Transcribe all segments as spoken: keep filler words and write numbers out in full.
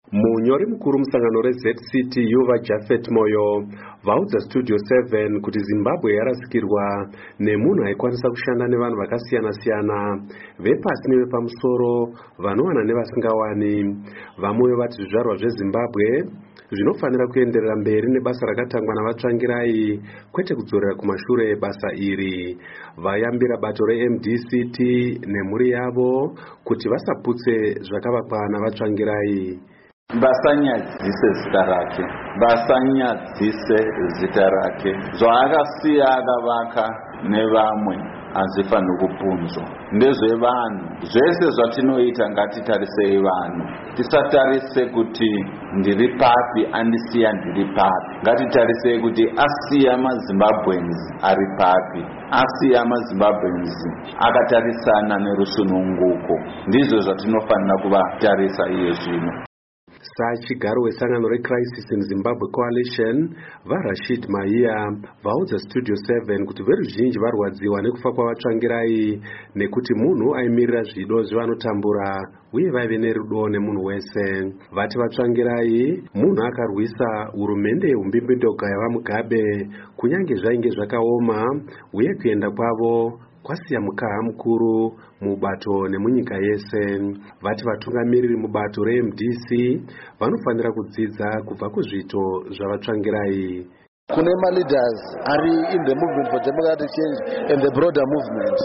Munyori mukuru musangano reZ C T Yuva Japhet Moyo vaudza Studio seven kuti Zimbabwe yarasikirwa nemunhu aikwanisa kushanda nevanhu vakasiyana siyana vepasi nevepamusoro vanowana nevasingawani. Vamoyo vati zvizvarwa zveZimbabwe zvinofanira kuenderera mberi nebasa rakatangwa navatsvangirai kwete kudzorera kumashure basa iri. Vayambira bato reM D C T nemhuri yavo kuti vasaputse zvakavakwa navatsvangirai. Basanyadzise zita rake, basanyadzise zita rake. Zvaakasiya akavaka nevamwe hazvifaniri kupunzwa. Ndezvevanhu. Zvese zvatinoita ngatitarisei vanhu. Tisatarise kuti ndiri papi andisiya ndiri papi. Ngatitarisei kuti asiya maZimbabweans ari papi. Asiya maZimbabweans akatarisana nerusununguko. Ndizvo zvatinofanira kuvatarisa iye zvino. Sachigaro wesangano reCrisis in Zimbabwe Coalition vaRashid Mahia vaudza Studio seven kuti veruzhinji varwadziwa nekufa kwavatsvangirai nekuti munhu aimirira zvido zvevanotambura uye vaive nerudo nemunhu wese. Vati vatsvangirai munhu akarwisa hurumende yeumbimbindoga yavaMugabe kunyange zvainge zvakaoma uye kuenda kwavo kwasiya mukaha mukuru mubato nemunyika yese. Vati vatungamiriri mubato reM D C vanofanira kudzidza kubva kuzvito zvavatsvangirai. Kune ma-leaders are in the movement for democratic change and the broader movement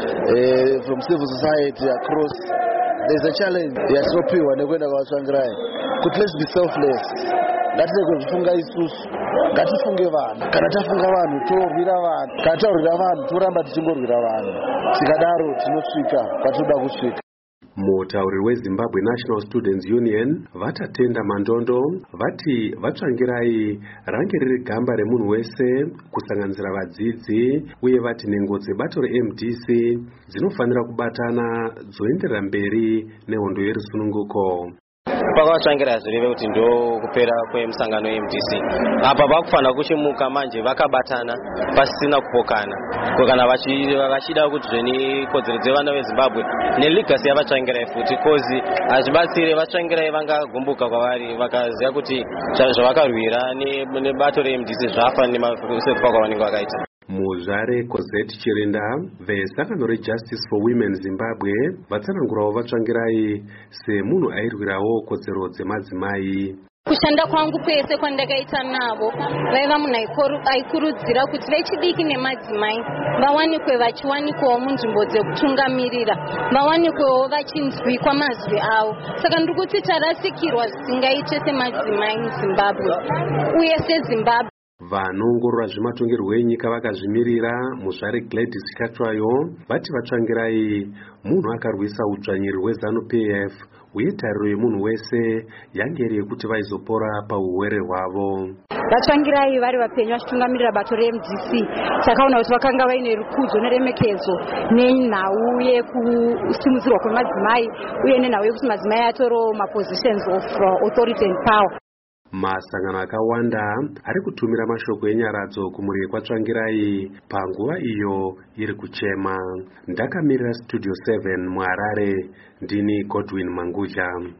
uh, from civil society across. There's a challenge yasopiwa nekuenda kwavatsvangirai kuti let's be selfless. Ngatirege kuzvifunga isusu, ngatifunge vanhu. Kana tafunga vanhu torwira vanhu, kana taurwira vanhu toramba tichingorwira vanhu. Tikadaro tinosvika kwatoda kusvika. Mutauriri weZimbabwe National Students Union vatatenda mandondo vati vatsvangirai range riri gamba remunhu wese kusanganisira vadzidzi uye vati nhengo dzebato reM D C dzinofanira kubatana dzoenderera mberi nehondo yerusununguko. Pakatsvangira zvireve kuti ndo kupera kwemusangano weM D C. Apa vakufanira kuchimuka manje vakabatana pasina kupokana. Kana vachida kuti zveni kodzero dzevana veZimbabwe neligasi yavatsvangirai futi kozi hazvibatsire vatsvangirai vangagumbuka kwavari vakaziva kuti zvavakarwira nebato reM D C zvafa nekufa kwavanenge vakaita. Muzvare Kozeti Chirinda vesangano reJustice for Women Zimbabwe vatsanangurawo vatsvangirai semunhu airwirawo kodzero dzemadzimai. Kushanda kwangu kwese kwandakaita navo vaiva munhu aikurudzira kuti vechidiki nemadzimai vawanikwe vachiwanikwawo munzvimbo dzekutungamirira, vawanikwewo vachinzwikwa mazwi avo. Saka ndiri kuti tarasikirwa zvisingaite semadzimai muZimbabwe uye seZimbabwe. Vanoongorora zvematongerwo enyika vakazvimirira muzvare Gladys Chatwayo vati vatsvangirai munhu akarwisa udzvanyiri hweZANU P F uye tariro yemunhu wese yange iri yekuti vaizopora paurwere hwavo. Vatsvangirai vari vapenyu vachitungamirira bato reM D C takaona kuti vakanga vaine rukudzo neremekedzo nenhau yekusimudzirwa kwemadzimai uye nenhau yekuti madzimai atoro mapositions of authority and power. Masangano akawanda ari kutumira mashoko enyaradzo kumhuri kwatsvangirai panguva iyo iri kuchema. Ndakamirira Studio seven muHarare, ndini Godwin Manguja.